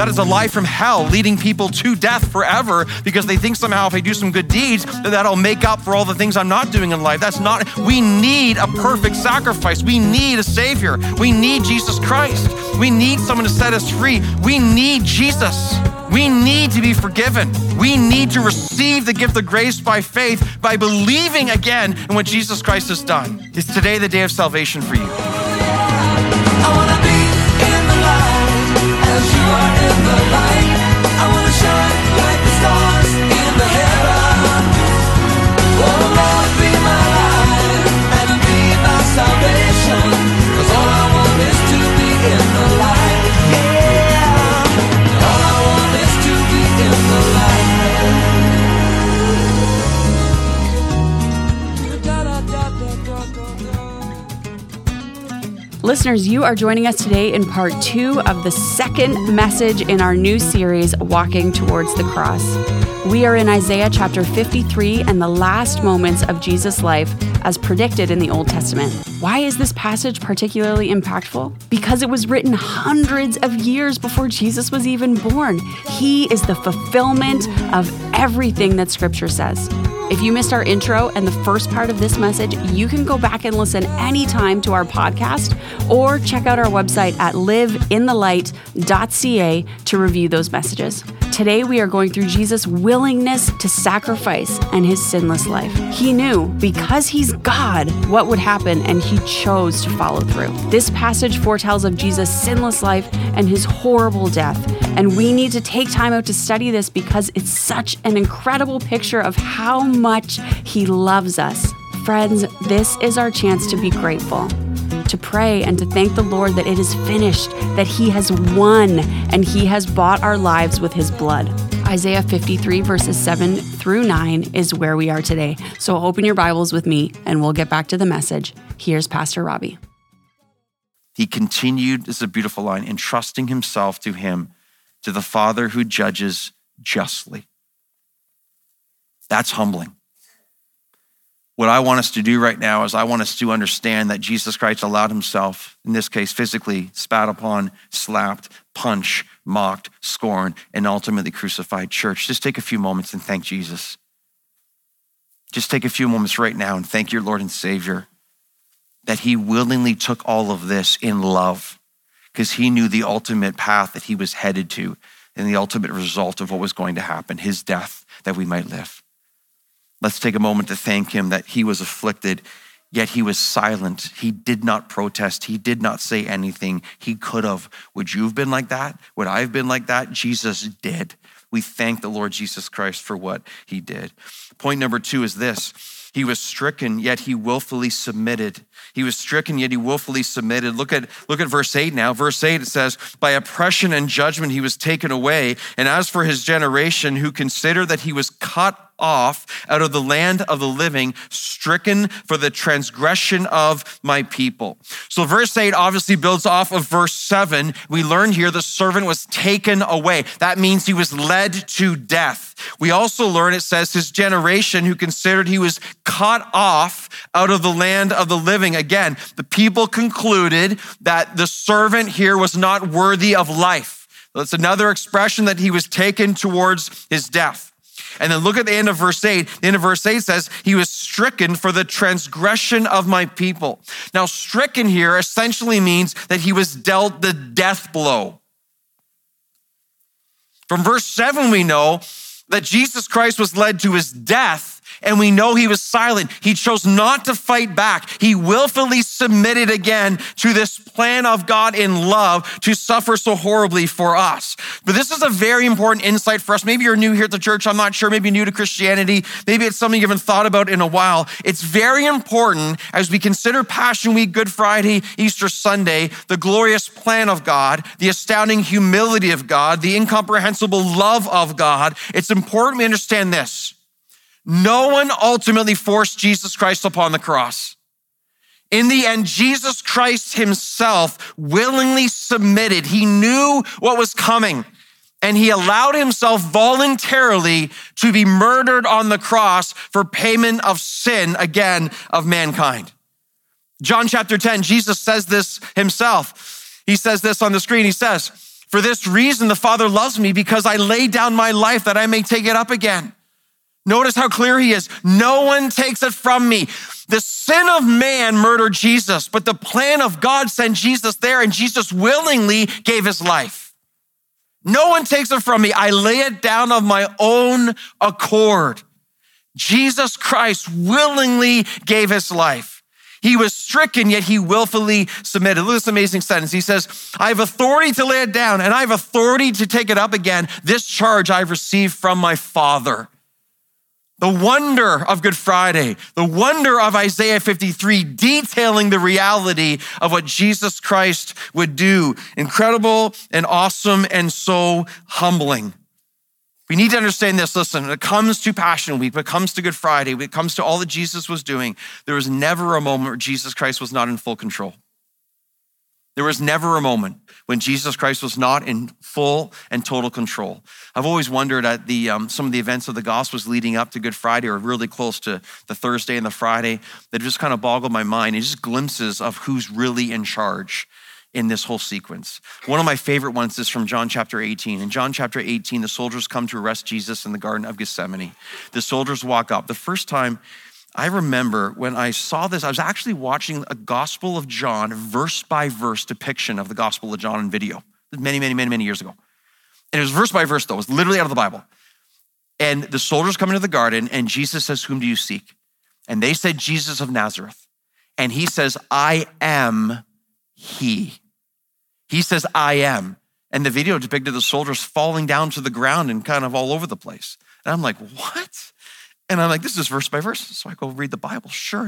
That is a lie from hell, leading people to death forever because they think somehow if I do some good deeds, that'll make up for all the things I'm not doing in life. That's not, we need a perfect sacrifice. We need a savior. We need Jesus Christ. We need someone to set us free. We need Jesus. We need to be forgiven. We need to receive the gift of grace by faith, by believing again in what Jesus Christ has done. Is today the day of salvation for you? I wanna be in the light as you are in the light. I wanna shine like the stars in the heaven. Oh Lord, be my light and be my salvation. 'Cause all I want is to be in the light. Yeah. All I want is to be in the light. Listeners, you are joining us today in part 2 of the second message in our new series, Walking Towards the Cross. We are in Isaiah chapter 53 and the last moments of Jesus' life as predicted in the Old Testament. Why is this passage particularly impactful? Because it was written hundreds of years before Jesus was even born. He is the fulfillment of everything that Scripture says. If you missed our intro and the first part of this message, you can go back and listen anytime to our podcast or check out our website at liveinthelight.ca to review those messages. Today, we are going through Jesus' willingness to sacrifice and his sinless life. He knew, because he's God, what would happen, and he chose to follow through. This passage foretells of Jesus' sinless life and his horrible death, and we need to take time out to study this because it's such an incredible picture of how much he loves us. Friends, this is our chance to be grateful, to pray and to thank the Lord that it is finished, that he has won, and he has bought our lives with his blood. Isaiah 53 verses 7 through 9 is where we are today. So open your Bibles with me and we'll get back to the message. Here's Pastor Robbie. He continued, this is a beautiful line, entrusting himself to him, to the Father who judges justly. That's humbling. What I want us to do right now is I want us to understand that Jesus Christ allowed himself, in this case physically, spat upon, slapped, punched, mocked, scorned, and ultimately crucified. Church, just take a few moments and thank Jesus. Just take a few moments right now and thank your Lord and Savior that he willingly took all of this in love because he knew the ultimate path that he was headed to and the ultimate result of what was going to happen, his death, that we might live. Let's take a moment to thank him that he was afflicted, yet he was silent. He did not protest. He did not say anything. He could have. Would you have been like that? Would I have been like that? Jesus did. We thank the Lord Jesus Christ for what he did. Point number 2 is this. He was stricken, yet he willfully submitted. He was stricken, yet he willfully submitted. Look at verse 8 now. Verse 8, it says, by oppression and judgment he was taken away. And as for his generation, who considered that he was cut off out of the land of the living, stricken for the transgression of my people. So verse 8 obviously builds off of verse 7. We learn here the servant was taken away. That means he was led to death. We also learn, it says, his generation who considered he was cut off out of the land of the living. Again, the people concluded that the servant here was not worthy of life. That's another expression that he was taken towards his death. And then look at the end of verse 8. The end of verse 8 says, he was stricken for the transgression of my people. Now, stricken here essentially means that he was dealt the death blow. From verse 7, we know that Jesus Christ was led to his death, and we know he was silent. He chose not to fight back. He willfully submitted again to this plan of God in love to suffer so horribly for us. But this is a very important insight for us. Maybe you're new here at the church. I'm not sure. Maybe new to Christianity. Maybe it's something you haven't thought about in a while. It's very important as we consider Passion Week, Good Friday, Easter Sunday, the glorious plan of God, the astounding humility of God, the incomprehensible love of God. It's important we understand this. No one ultimately forced Jesus Christ upon the cross. In the end, Jesus Christ himself willingly submitted. He knew what was coming, and he allowed himself voluntarily to be murdered on the cross for payment of sin, again, of mankind. John chapter 10, Jesus says this himself. He says this on the screen. He says, For this reason, the Father loves me, because I lay down my life that I may take it up again. Notice how clear he is. No one takes it from me. The sin of man murdered Jesus, but the plan of God sent Jesus there, and Jesus willingly gave his life. No one takes it from me. I lay it down of my own accord. Jesus Christ willingly gave his life. He was stricken, yet he willfully submitted. Look at this amazing sentence. He says, I have authority to lay it down, and I have authority to take it up again. This charge I've received from my Father. The wonder of Good Friday, the wonder of Isaiah 53, detailing the reality of what Jesus Christ would do. Incredible and awesome and so humbling. We need to understand this. Listen, when it comes to Passion Week, when it comes to Good Friday, when it comes to all that Jesus was doing, there was never a moment where Jesus Christ was not in full control. There was never a moment when Jesus Christ was not in full and total control. I've always wondered at some of the events of the Gospels leading up to Good Friday, or really close to the Thursday and the Friday, that just kind of boggled my mind. It's just glimpses of who's really in charge in this whole sequence. One of my favorite ones is from John chapter 18. In John chapter 18, the soldiers come to arrest Jesus in the Garden of Gethsemane. The soldiers walk up. The first time I remember when I saw this, I was actually watching a Gospel of John verse by verse depiction of the Gospel of John in video many years ago. And it was verse by verse though. It was literally out of the Bible. And the soldiers come into the garden and Jesus says, whom do you seek? And they said, Jesus of Nazareth. And he says, I am he. He says, I am. And the video depicted the soldiers falling down to the ground and kind of all over the place. And I'm like, what? And I'm like, this is verse by verse. So I go read the Bible. Sure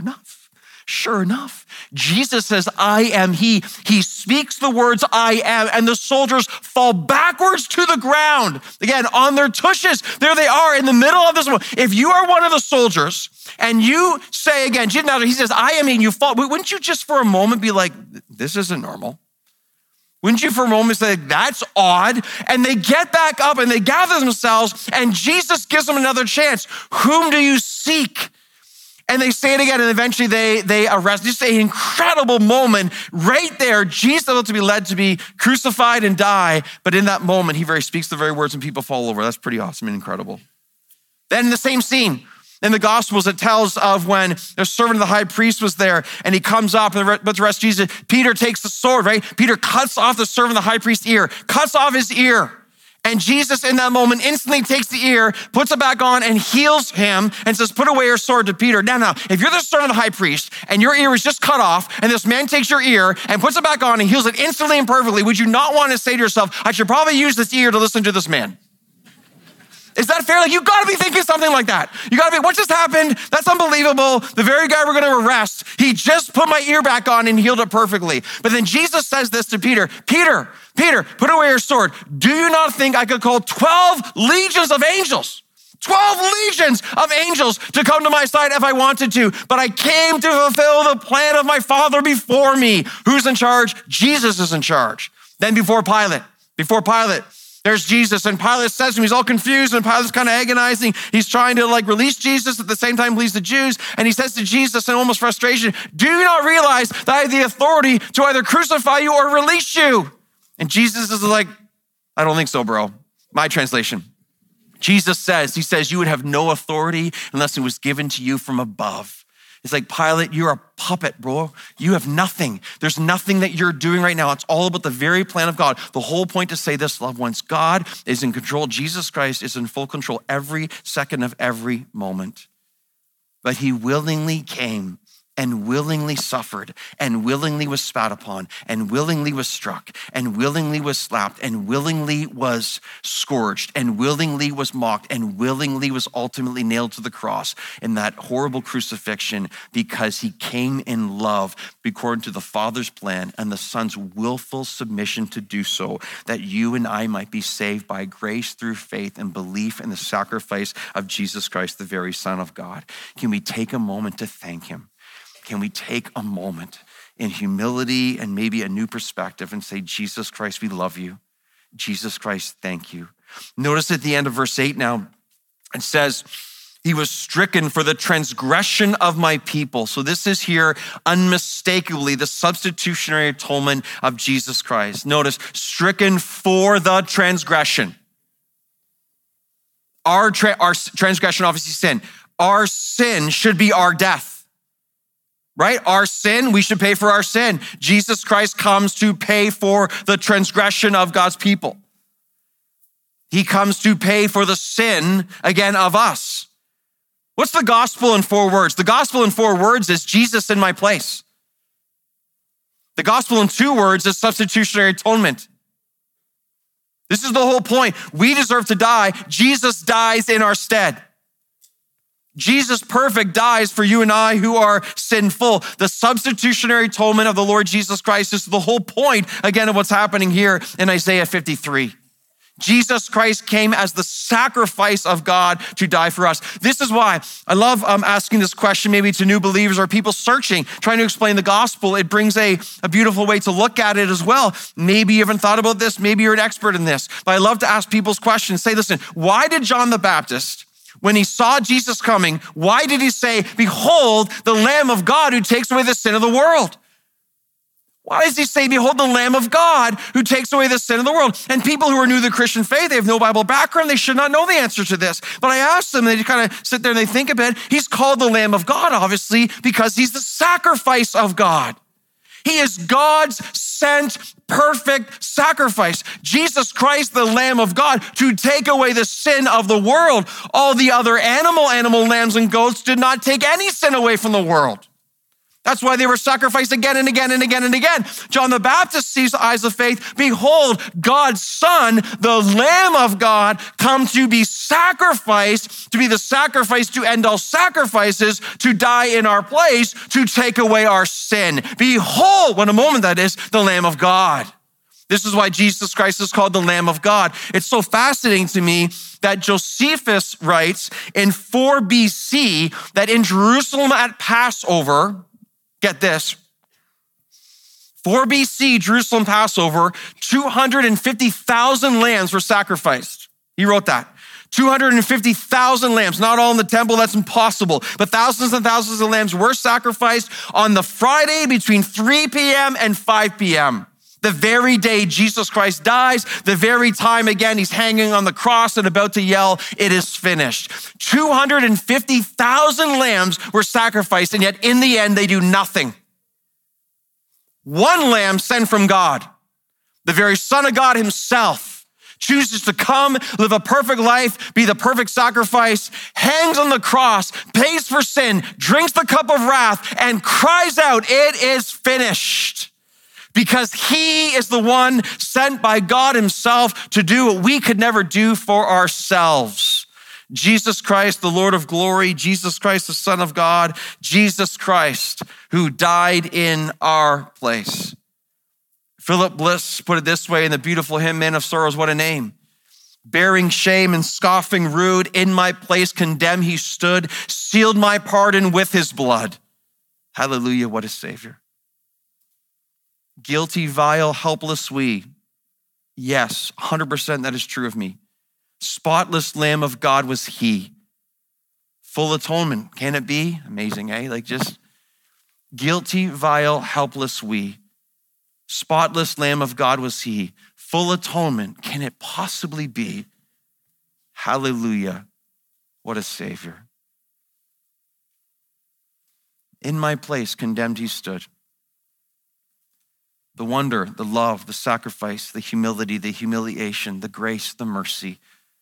enough, Jesus says, I am he. He speaks the words, I am, and the soldiers fall backwards to the ground. Again, on their tushes. There they are in the middle of this. If you are one of the soldiers and you say again, he says, I am he, and you fall, wouldn't you just for a moment be like, this isn't normal? Wouldn't you for a moment say, that's odd? And they get back up and they gather themselves, and Jesus gives them another chance. Whom do you seek? And they say it again, and eventually they arrest. Just an incredible moment right there. Jesus about to be led to be crucified and die, but in that moment, he speaks the very words and people fall over. That's pretty awesome and incredible. Then in the same scene, in the Gospels, it tells of when the servant of the high priest was there and he comes up and to arrest Jesus. Peter takes the sword, right? Peter cuts off the servant of the high priest's ear, cuts off his ear. And Jesus in that moment instantly takes the ear, puts it back on and heals him and says, put away your sword to Peter. Now, if you're the servant of the high priest and your ear is just cut off and this man takes your ear and puts it back on and heals it instantly and perfectly, would you not want to say to yourself, I should probably use this ear to listen to this man? Is that fair? Like, you gotta be thinking something like that. You gotta be, what just happened? That's unbelievable. The very guy we're gonna arrest, he just put my ear back on and healed it perfectly. But then Jesus says this to Peter, Peter, put away your sword. Do you not think I could call 12 legions of angels? 12 legions of angels to come to my side if I wanted to, but I came to fulfill the plan of my Father before me. Who's in charge? Jesus is in charge. Then before Pilate, there's Jesus, and Pilate says to him, he's all confused, and Pilate's kind of agonizing. He's trying to release Jesus at the same time please the Jews, and he says to Jesus in almost frustration, do you not realize that I have the authority to either crucify you or release you? And Jesus is like, I don't think so, bro. My translation. Jesus says, you would have no authority unless it was given to you from above. It's like, Pilate, you're a puppet, bro. You have nothing. There's nothing that you're doing right now. It's all about the very plan of God. The whole point to say this, loved ones, God is in control. Jesus Christ is in full control every second of every moment. But he willingly came and willingly suffered and willingly was spat upon and willingly was struck and willingly was slapped and willingly was scourged and willingly was mocked and willingly was ultimately nailed to the cross in that horrible crucifixion, because he came in love according to the Father's plan and the Son's willful submission to do so, that you and I might be saved by grace through faith and belief in the sacrifice of Jesus Christ, the very Son of God. Can we take a moment to thank him? Can we take a moment in humility and maybe a new perspective and say, Jesus Christ, we love you. Jesus Christ, thank you. Notice at the end of verse 8 now, it says, He was stricken for the transgression of my people. So this is here unmistakably the substitutionary atonement of Jesus Christ. Notice, stricken for the transgression. Our transgression, obviously sin. Our sin should be our death, right? Our sin, we should pay for our sin. Jesus Christ comes to pay for the transgression of God's people. He comes to pay for the sin, again, of us. What's the gospel in 4 words? The gospel in 4 words is Jesus in my place. The gospel in 2 words is substitutionary atonement. This is the whole point. We deserve to die. Jesus dies in our stead. Jesus perfect dies for you and I who are sinful. The substitutionary atonement of the Lord Jesus Christ is the whole point, again, of what's happening here in Isaiah 53. Jesus Christ came as the sacrifice of God to die for us. This is why I love asking this question maybe to new believers or people searching, trying to explain the gospel. It brings a beautiful way to look at it as well. Maybe you haven't thought about this. Maybe you're an expert in this. But I love to ask people's questions. Say, listen, why did John the Baptist, when he saw Jesus coming, why did he say, behold, the Lamb of God who takes away the sin of the world? Why does he say, behold, the Lamb of God who takes away the sin of the world? And people who are new to the Christian faith, they have no Bible background, they should not know the answer to this. But I asked them, they kind of sit there and they think a bit. He's called the Lamb of God, obviously, because he's the sacrifice of God. He is God's sent perfect sacrifice. Jesus Christ, the Lamb of God, to take away the sin of the world. All the other animal lambs and goats did not take any sin away from the world. That's why they were sacrificed again and again and again and again. John the Baptist sees the eyes of faith. Behold, God's Son, the Lamb of God, come to be sacrificed, to be the sacrifice to end all sacrifices, to die in our place, to take away our sin. Behold, what a moment that is, the Lamb of God. This is why Jesus Christ is called the Lamb of God. It's so fascinating to me that Josephus writes in 4 BC that in Jerusalem at Passover, get this, 4 BC, Jerusalem Passover, 250,000 lambs were sacrificed. He wrote that. 250,000 lambs, not all in the temple, that's impossible. But thousands and thousands of lambs were sacrificed on the Friday between 3 p.m. and 5 p.m. The very day Jesus Christ dies, the very time, again, he's hanging on the cross and about to yell, it is finished. 250,000 lambs were sacrificed, and yet in the end, they do nothing. One lamb sent from God, the very Son of God himself, chooses to come, live a perfect life, be the perfect sacrifice, hangs on the cross, pays for sin, drinks the cup of wrath, and cries out, it is finished. Because he is the one sent by God himself to do what we could never do for ourselves. Jesus Christ, the Lord of glory, Jesus Christ, the Son of God, Jesus Christ, who died in our place. Philip Bliss put it this way in the beautiful hymn, Man of Sorrows, what a name. Bearing shame and scoffing rude, in my place condemned he stood, sealed my pardon with his blood. Hallelujah, what a Savior. Guilty, vile, helpless we. Yes, 100% that is true of me. Spotless Lamb of God was he. Full atonement. Can it be? Amazing, eh? Like just guilty, vile, helpless we. Spotless Lamb of God was he. Full atonement. Can it possibly be? Hallelujah. What a Savior. In my place condemned he stood. The wonder, the love, the sacrifice, the humility, the humiliation, the grace, the mercy,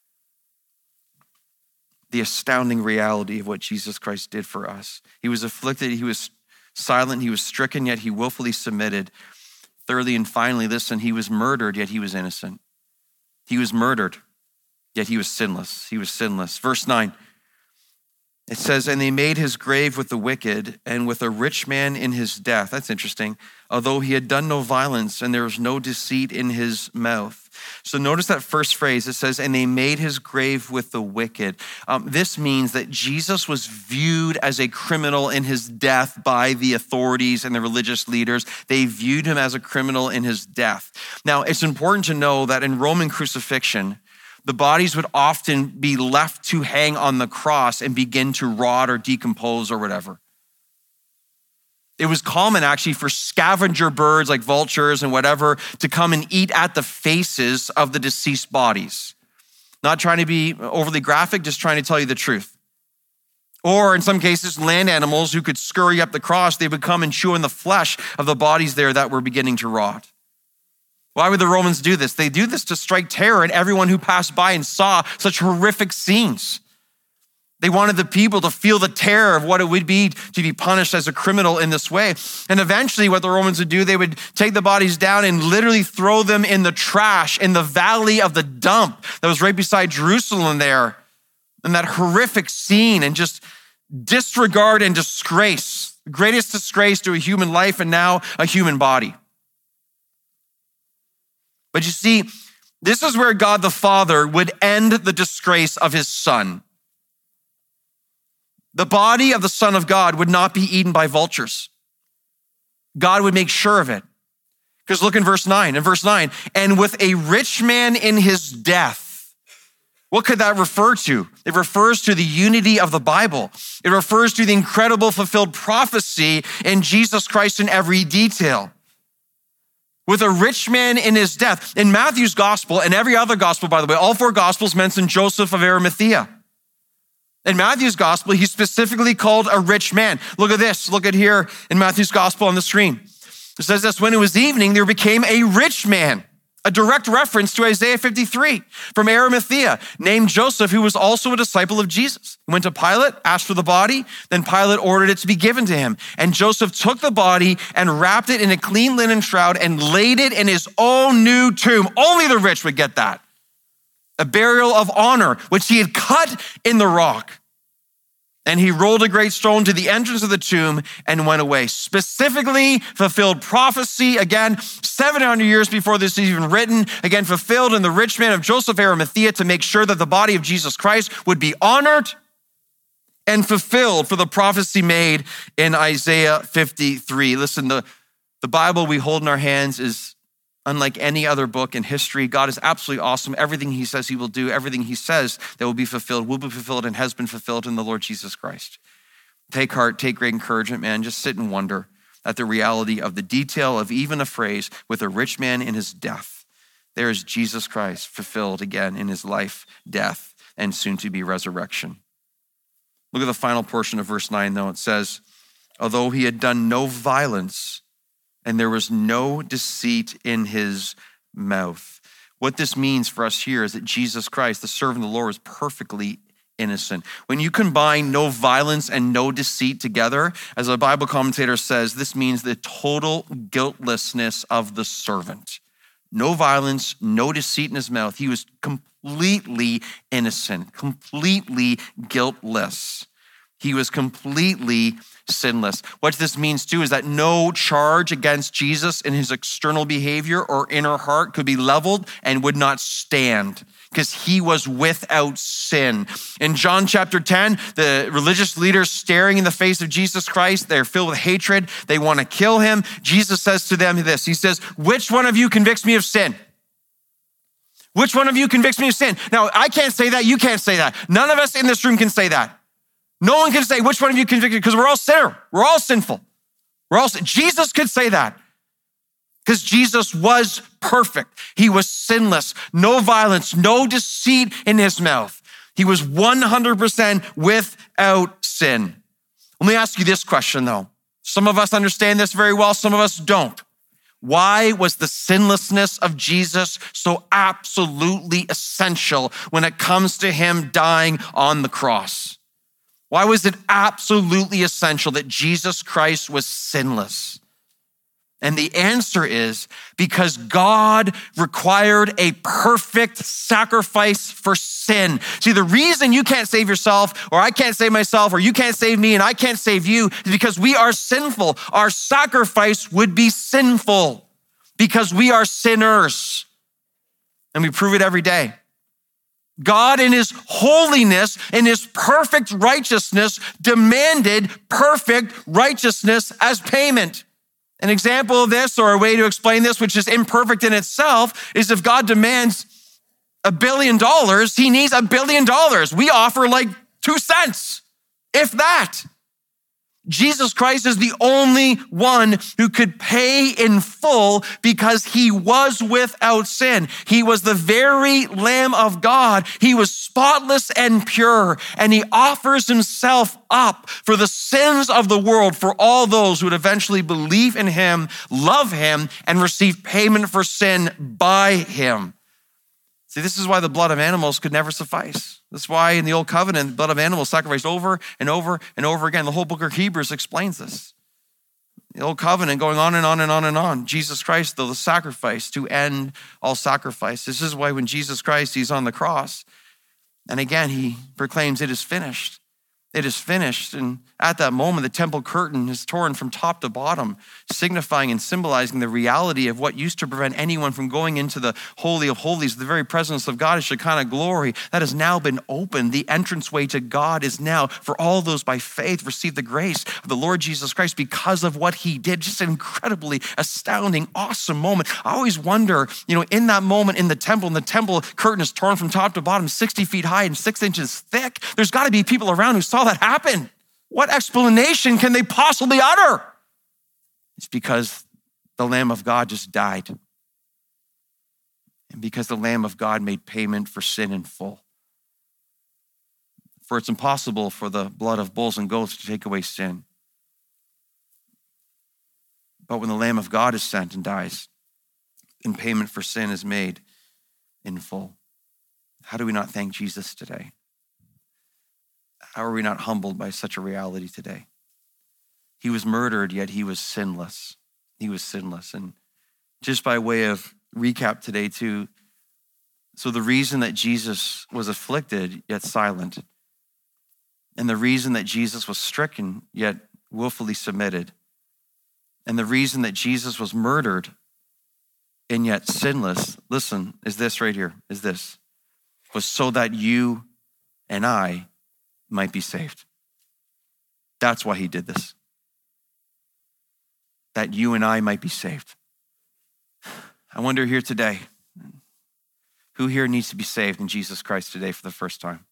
the astounding reality of what Jesus Christ did for us. He was afflicted, he was silent, he was stricken, yet he willfully submitted. Thirdly and finally, listen, he was murdered, yet he was innocent. He was murdered, yet he was sinless. He was sinless. Verse 9, it says, and they made his grave with the wicked and with a rich man in his death. That's interesting. Although he had done no violence and there was no deceit in his mouth. So notice that first phrase. It says, and they made his grave with the wicked. This means that Jesus was viewed as a criminal in his death by the authorities and the religious leaders. They viewed him as a criminal in his death. Now, it's important to know that in Roman crucifixion, the bodies would often be left to hang on the cross and begin to rot or decompose or whatever. It was common actually for scavenger birds like vultures and whatever to come and eat at the faces of the deceased bodies. Not trying to be overly graphic, just trying to tell you the truth. Or in some cases, land animals who could scurry up the cross, they would come and chew on the flesh of the bodies there that were beginning to rot. Why would the Romans do this? They do this to strike terror in everyone who passed by and saw such horrific scenes. They wanted the people to feel the terror of what it would be to be punished as a criminal in this way. And eventually what the Romans would do, they would take the bodies down and literally throw them in the trash in the valley of the dump that was right beside Jerusalem there. And that horrific scene and just disregard and disgrace, the greatest disgrace to a human life and now a human body. But you see, this is where God the Father would end the disgrace of his Son. The body of the Son of God would not be eaten by vultures. God would make sure of it. Because look in verse 9. In verse 9, and with a rich man in his death. What could that refer to? It refers to the unity of the Bible. It refers to the incredible fulfilled prophecy in Jesus Christ in every detail. With a rich man in his death. In Matthew's gospel and every other gospel, by the way, all four gospels mention Joseph of Arimathea. In Matthew's gospel, he's specifically called a rich man. Look at this. Look at here in Matthew's gospel on the screen. It says this, when it was evening, there became a rich man. A direct reference to Isaiah 53 from Arimathea, named Joseph, who was also a disciple of Jesus. He went to Pilate, asked for the body, then Pilate ordered it to be given to him. And Joseph took the body and wrapped it in a clean linen shroud and laid it in his own new tomb. Only the rich would get that. A burial of honor, which he had cut in the rock. And he rolled a great stone to the entrance of the tomb and went away. Specifically fulfilled prophecy, again, 700 years before this is even written, again, fulfilled in the rich man of Joseph Arimathea to make sure that the body of Jesus Christ would be honored and fulfilled for the prophecy made in Isaiah 53. Listen, the Bible we hold in our hands is unlike any other book in history. God is absolutely awesome. Everything he says he will do, everything he says that will be fulfilled, and has been fulfilled in the Lord Jesus Christ. Take heart, take great encouragement, man. Just sit and wonder at the reality of the detail of even a phrase, with a rich man in his death. There is Jesus Christ fulfilled again in his life, death, and soon to be resurrection. Look at the final portion of verse 9 though. It says, although he had done no violence, and there was no deceit in his mouth. What this means for us here is that Jesus Christ, the servant of the Lord, was perfectly innocent. When you combine no violence and no deceit together, as a Bible commentator says, this means the total guiltlessness of the servant. No violence, no deceit in his mouth. He was completely innocent, completely guiltless. He was completely sinless. What this means too is that no charge against Jesus in his external behavior or inner heart could be leveled and would not stand because he was without sin. In John chapter 10, the religious leaders staring in the face of Jesus Christ, they're filled with hatred. They want to kill him. Jesus says to them this, he says, which one of you convicts me of sin? Which one of you convicts me of sin? Now, I can't say that. You can't say that. None of us in this room can say that. No one can say, which one of you convicted? Because we're all sinner. We're all sinful. Jesus could say that because Jesus was perfect. He was sinless, no violence, no deceit in his mouth. He was 100% without sin. Let me ask you this question though. Some of us understand this very well. Some of us don't. Why was the sinlessness of Jesus so absolutely essential when it comes to him dying on the cross? Why was it absolutely essential that Jesus Christ was sinless? And the answer is because God required a perfect sacrifice for sin. See, the reason you can't save yourself, or I can't save myself, or you can't save me, and I can't save you, is because we are sinful. Our sacrifice would be sinful because we are sinners. And we prove it every day. God in his holiness, in his perfect righteousness, demanded perfect righteousness as payment. An example of this, or a way to explain this, which is imperfect in itself, is if God demands $1 billion, he needs $1 billion. We offer like 2 cents, if that. Jesus Christ is the only one who could pay in full because he was without sin. He was the very Lamb of God. He was spotless and pure, and he offers himself up for the sins of the world for all those who would eventually believe in him, love him, and receive payment for sin by him. See, this is why the blood of animals could never suffice. That's why in the Old Covenant, the blood of animals sacrificed over and over and over again. The whole book of Hebrews explains this. The Old Covenant going on and on and on and on. Jesus Christ, though, the sacrifice to end all sacrifice. This is why when Jesus Christ, he's on the cross, and again, he proclaims, it is finished. It is finished. And at that moment, the temple curtain is torn from top to bottom, signifying and symbolizing the reality of what used to prevent anyone from going into the Holy of Holies, the very presence of God, Shekinah glory, that has now been opened. The entranceway to God is now, for all those by faith, receive the grace of the Lord Jesus Christ because of what he did. Just an incredibly astounding, awesome moment. I always wonder, in that moment in the temple, and the temple curtain is torn from top to bottom, 60 feet high and 6 inches thick. There's got to be people around who saw that happen. What explanation can they possibly utter? It's because the Lamb of God just died. And because the Lamb of God made payment for sin in full. For it's impossible for the blood of bulls and goats to take away sin. But when the Lamb of God is sent and dies, then payment for sin is made in full. How do we not thank Jesus today? How are we not humbled by such a reality today? He was murdered, yet he was sinless. He was sinless. And just by way of recap today too, so the reason that Jesus was afflicted, yet silent, and the reason that Jesus was stricken, yet willfully submitted, and the reason that Jesus was murdered, and yet sinless, listen, is this right here, was so that you and I might be saved. That's why he did this. That you and I might be saved. I wonder here today, who here needs to be saved in Jesus Christ today for the first time?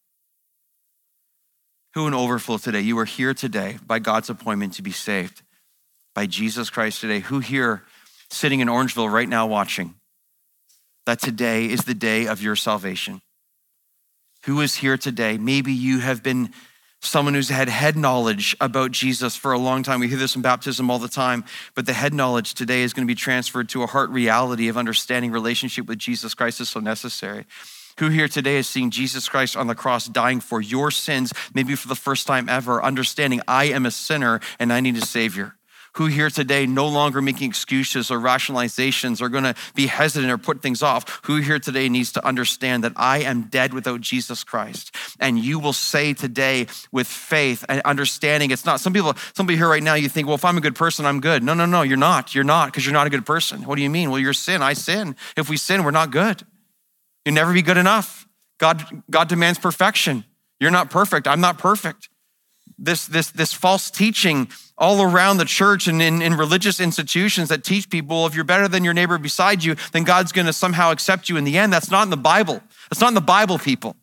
Who in overflow today, you are here today by God's appointment to be saved by Jesus Christ today? Who here sitting in Orangeville right now watching, that today is the day of your salvation? Who is here today? Maybe you have been someone who's had head knowledge about Jesus for a long time. We hear this in baptism all the time, but the head knowledge today is going to be transferred to a heart reality of understanding relationship with Jesus Christ is so necessary. Who here today is seeing Jesus Christ on the cross dying for your sins, maybe for the first time ever, understanding I am a sinner and I need a savior? Who here today no longer making excuses or rationalizations or going to be hesitant or put things off? Who here today needs to understand that I am dead without Jesus Christ? And you will say today with faith and understanding, it's not, somebody here right now, you think, well, if I'm a good person, I'm good. No, you're not, because you're not a good person. What do you mean? Well, you're sin, I sin. If we sin, we're not good. You'll never be good enough. God demands perfection. You're not perfect, I'm not perfect. This false teaching all around the church and in religious institutions that teach people, if you're better than your neighbor beside you, then God's going to somehow accept you in the end. That's not in the Bible. That's not in the Bible, people.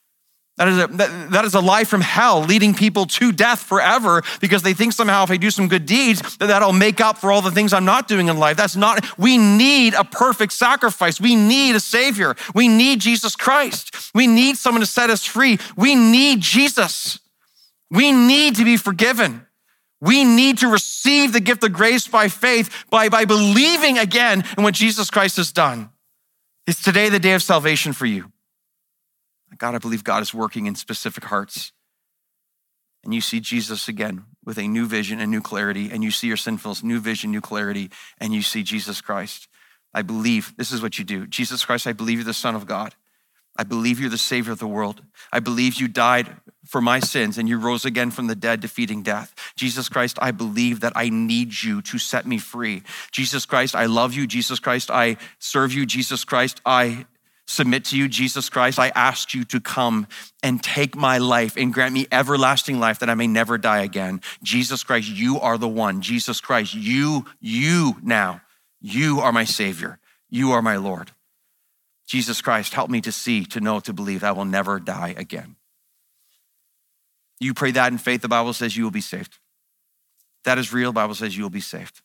That is a lie from hell, leading people to death forever because they think somehow if I do some good deeds, that'll make up for all the things I'm not doing in life. That's not, we need a perfect sacrifice. We need a savior. We need Jesus Christ. We need someone to set us free. We need Jesus. We need to be forgiven. We need to receive the gift of grace by faith, by believing again in what Jesus Christ has done. Is today the day of salvation for you? God, I believe God is working in specific hearts. And you see Jesus again with a new vision and new clarity, and you see your sinfulness, new vision, new clarity, and you see Jesus Christ. I believe this is what you do. Jesus Christ, I believe you're the Son of God. I believe you're the Savior of the world. I believe you died for my sins and you rose again from the dead, defeating death. Jesus Christ, I believe that I need you to set me free. Jesus Christ, I love you. Jesus Christ, I serve you. Jesus Christ, I submit to you. Jesus Christ, I ask you to come and take my life and grant me everlasting life that I may never die again. Jesus Christ, you are the one. Jesus Christ, you are my Savior. You are my Lord. Jesus Christ, help me to see, to know, to believe I will never die again. You pray that in faith, the Bible says you will be saved. If that is real, the Bible says you will be saved.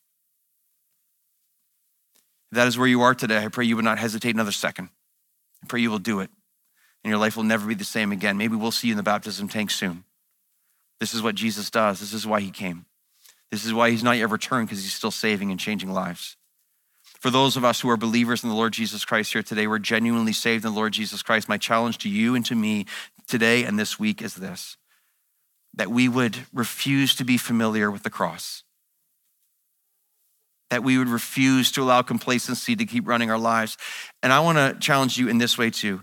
If that is where you are today, I pray you would not hesitate another second. I pray you will do it, and your life will never be the same again. Maybe we'll see you in the baptism tank soon. This is what Jesus does. This is why he came. This is why he's not yet returned, because he's still saving and changing lives. For those of us who are believers in the Lord Jesus Christ here today, we're genuinely saved in the Lord Jesus Christ. My challenge to you and to me today and this week is this: that we would refuse to be familiar with the cross. That we would refuse to allow complacency to keep running our lives. And I want to challenge you in this way too.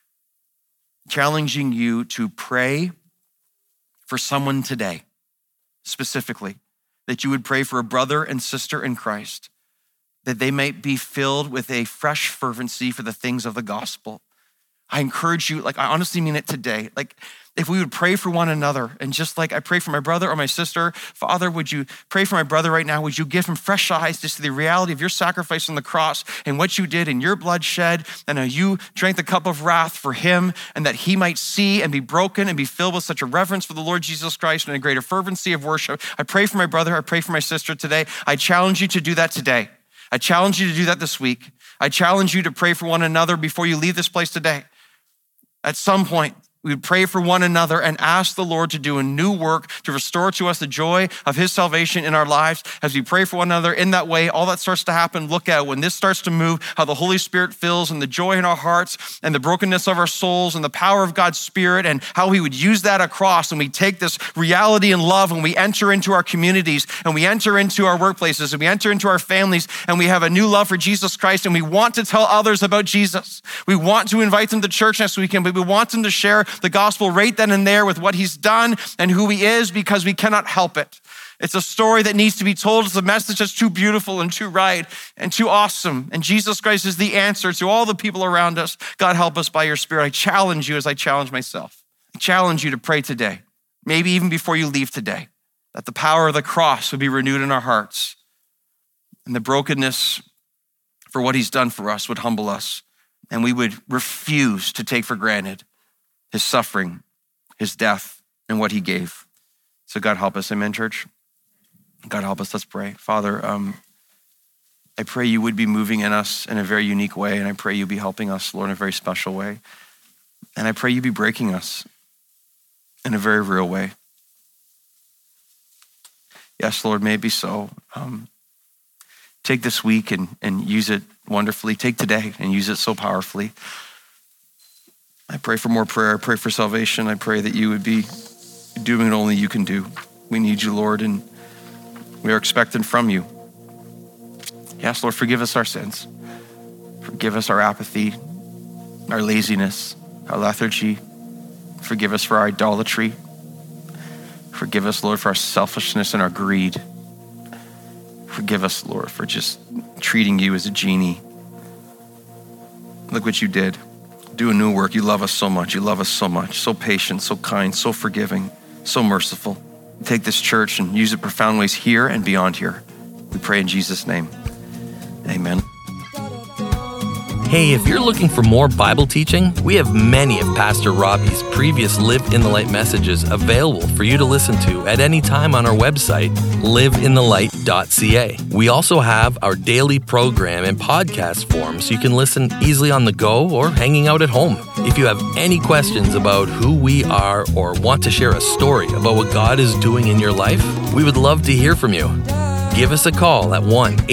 Challenging you to pray for someone today, specifically, that you would pray for a brother and sister in Christ, that they might be filled with a fresh fervency for the things of the gospel. I encourage you, I honestly mean it today. If we would pray for one another, and just like I pray for my brother or my sister, Father, would you pray for my brother right now? Would you give him fresh eyes to see the reality of your sacrifice on the cross and what you did and your blood shed, and how you drank the cup of wrath for him, and that he might see and be broken and be filled with such a reverence for the Lord Jesus Christ and a greater fervency of worship. I pray for my brother. I pray for my sister today. I challenge you to do that today. I challenge you to do that this week. I challenge you to pray for one another before you leave this place today. At some point, we would pray for one another and ask the Lord to do a new work to restore to us the joy of his salvation in our lives. As we pray for one another in that way, all that starts to happen, look at when this starts to move, how the Holy Spirit fills, and the joy in our hearts and the brokenness of our souls and the power of God's Spirit, and how he would use that across. And we take this reality and love and we enter into our communities, and we enter into our workplaces, and we enter into our families, and we have a new love for Jesus Christ, and we want to tell others about Jesus. We want to invite them to church next weekend, but we want them to share the gospel right then and there with what he's done and who he is, because we cannot help it. It's a story that needs to be told. It's a message that's too beautiful and too right and too awesome. And Jesus Christ is the answer to all the people around us. God, help us by your Spirit. I challenge you as I challenge myself. I challenge you to pray today, maybe even before you leave today, that the power of the cross would be renewed in our hearts, and the brokenness for what he's done for us would humble us, and we would refuse to take for granted his suffering, his death, and what he gave. So God help us. Amen, church? God help us. Let's pray. Father, I pray you would be moving in us in a very unique way, and I pray you be helping us, Lord, in a very special way. And I pray you be breaking us in a very real way. Yes, Lord, may it be so. Take this week and use it wonderfully. Take today and use it so powerfully. I pray for more prayer. I pray for salvation. I pray that you would be doing what only you can do. We need you, Lord, and we are expectant from you. Yes, Lord, forgive us our sins. Forgive us our apathy, our laziness, our lethargy. Forgive us for our idolatry. Forgive us, Lord, for our selfishness and our greed. Forgive us, Lord, for just treating you as a genie. Look what you did. Do a new work. You love us so much. You love us so much. So patient, so kind, so forgiving, so merciful. Take this church and use it profound ways here and beyond here. We pray in Jesus' name. Amen. Hey, if you're looking for more Bible teaching, we have many of Pastor Robbie's previous Live in the Light messages available for you to listen to at any time on our website, liveinthelight.ca. We also have our daily program and podcast form so you can listen easily on the go or hanging out at home. If you have any questions about who we are or want to share a story about what God is doing in your life, we would love to hear from you. Give us a call at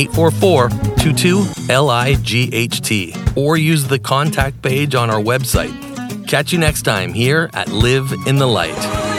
1-844-22-LIGHT or use the contact page on our website. Catch you next time here at Live in the Light.